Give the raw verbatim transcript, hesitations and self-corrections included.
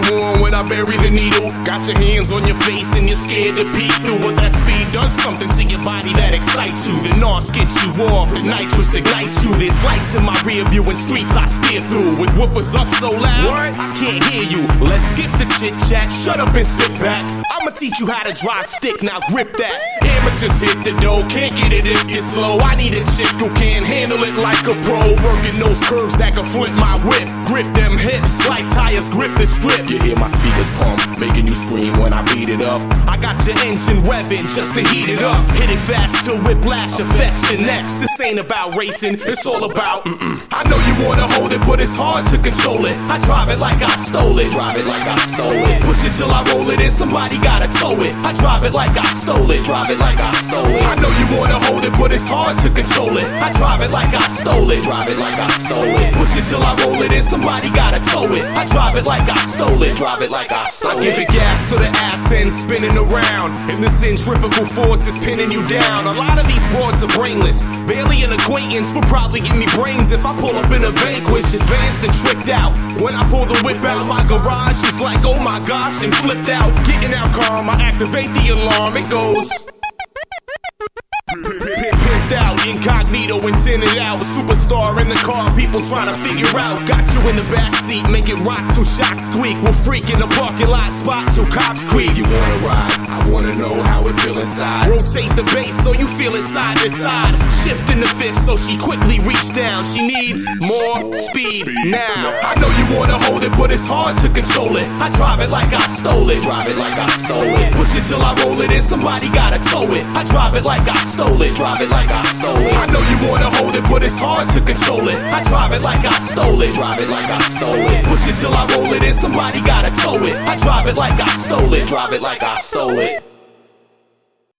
more when I bury the needle. Got your hands on your face and you're scared to peek through. What that speed does something to your body that excites you. The NOS gets you off, the nitrous ignites you. There's lights in my rear view and streets I steer through. With whoopers up so loud, what? I can't hear you. Let's skip the chit chat, shut up and sit back. I'ma teach you how to drive stick, now grip that. Amateurs hit the dough, can't get it if you're slow. I need a chick who can handle it like a pro. Working those curves that can flip my whip. Grip them hips like tires grip the strip. You hear my speakers pump, making you scream when I beat it up. I got your engine revving just to heat it up. Hit it fast till whiplash affects your necks. This ain't about racing, it's all about mm-mm. I know you wanna hold it, but it's hard to control it. I drive it like I stole it, drive it like I stole it. Push it till I roll it and somebody gotta tow it. I drive it like I stole it, drive it like I stole it. I know you wanna hold it, but it's hard to control it. I drive it like I stole it, drive it like I stole it. Push it till I roll it and somebody gotta tow it. I drive it like I stole it, drive it like I stole it. I give it gas to the ass end spinning around, and the centrifugal force is pinning you down. A lot of these broads are brainless, barely an acquaintance will probably give me brains if I pull up in a Vanquish, advanced and tricked out. When I pull the whip out my garage, it's like oh my gosh, and flipped out. Getting out calm, I activate the alarm, it goes pimped out, incognito and tinted out. Superstar in the car, people trying to figure out. Got you in the backseat, make it rock till shocks squeak. We'll freak in the parking lot spot till cops creep. You wanna ride? I wanna know how it feel inside. Rotate the bass so you feel it side to side. Shift in the fifth so she quickly reach down. She needs more speed now. I know you wanna hold it, but it's hard to control it. I drive it like I stole it, drive it like I stole it. Push it till I roll it and somebody gotta tow it. I drive it like I stole it, drive it like I stole it. I know you wanna hold it, but it's hard to control it. I drive it like I stole it, drive it like I stole it. Push it till I roll it and somebody gotta tow it. I drive it like I stole it, drive it like I stole it.